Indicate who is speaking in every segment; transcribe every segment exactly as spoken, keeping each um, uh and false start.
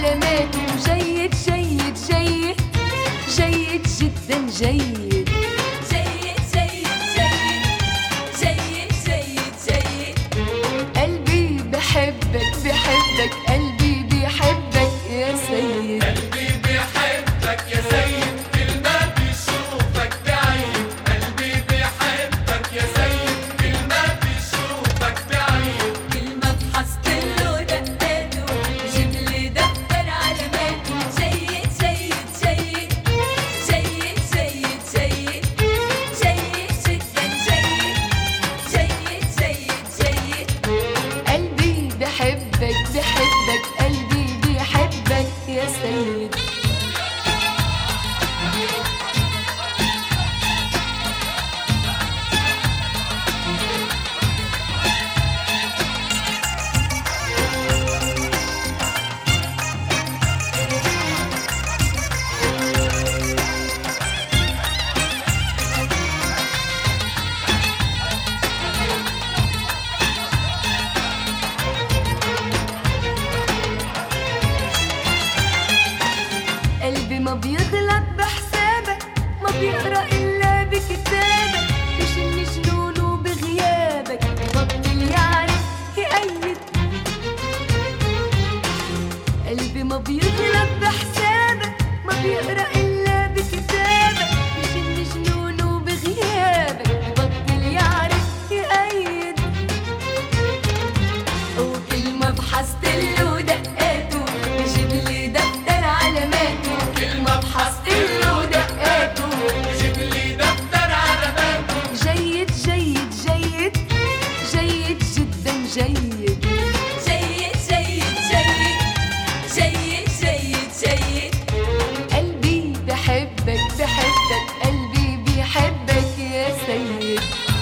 Speaker 1: علاماته. جيد جيد جيد جيد جدا جيد.
Speaker 2: جيد جيد جيد جيد جيد جيد.
Speaker 1: قلبي بحبك بحبك قلبي بيحبك يا سيد.
Speaker 3: قلبي بيحبك يا سيد كل ما بيشوفك بعيد. قلبي بيحبك يا سيد كل ما بيشوفك بعيد.
Speaker 2: كل ما فحصت له دقاته جيب لي دفتر علاماته. جيد جيد جيد جيد جيد جيد جيد جدا جيد جيد جيد جيد.
Speaker 1: قلبي بحبك بحبك قلبي بيحبك يا سيد. قلبي ما بيغلط بحسابك، ما بيقرأ إلا بكتابك، بشن جنونه بغيابك، ببطل يعرف يقيد. قلبي ما بيغلط بحسابك، ما بيقرأ إلا بكتابك، بشن جنونه بغيابك، ببطل يعرف يقيد. وكل ما بحثت له دقاته بجيب لي دفتر علاماته.
Speaker 3: كل ما بحثت له دقاته بجيب لي دفتر علاماته.
Speaker 1: جيد جيد جيد جيد جدا جيد.
Speaker 2: جيد جيد جيد جيد جيد جيد.
Speaker 1: قلبي بحبك بحبك قلبي بيحبك يا سيد.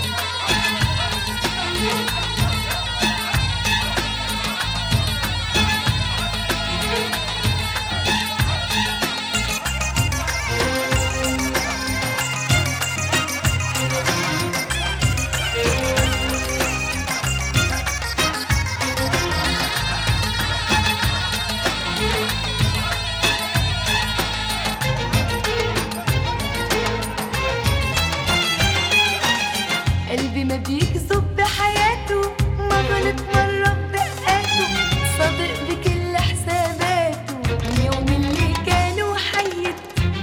Speaker 1: قلبي ما بيكذب بحياته، ما غلط مرة بدقاته، صادق بكل حساباته من يوم اللي كان وحيد.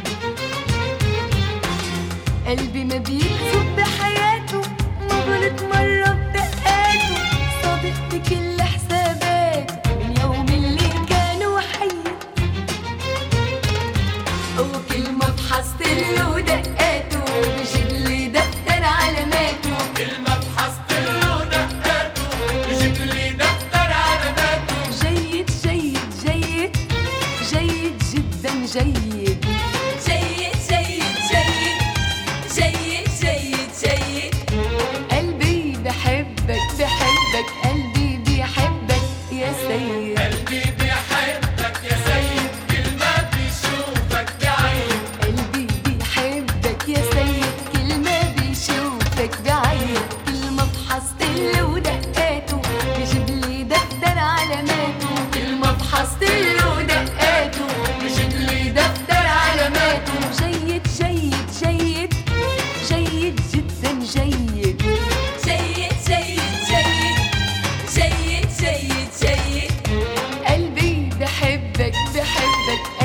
Speaker 1: قلبي ما بيكذب بحياته، ما غلط مرة بدقاته، صادق بكل حساباته من يوم اللي كان وحيد. وكل ما بحثت له دقاته بجيب لي دفتر علاماته.
Speaker 3: كل ما بحثت له دقاته بجيب لي دفتر علاماته.
Speaker 1: جيد جيد جيد جيد جدا جيد.
Speaker 2: جيد جيد جيد جيد جيد جيد.
Speaker 1: قلبي بحبك بحبك قلبي بيحبك يا سيد.
Speaker 3: قلبي بيحبك يا سيد كل ما بيشوفك بعيد.
Speaker 1: قلبي بيحبك يا سيد كل ما بيشوفك بعيد. كل ما فحصت له دقاته بجيب لي دفتر علاماته. كل ما فحصت له دقاته بجيب لي دفتر علاماته. جيد جيد جيد جيد جدا جيد.
Speaker 2: جيد جيد جيد جيد جيد جيد.
Speaker 1: قلبي بحبك بحبك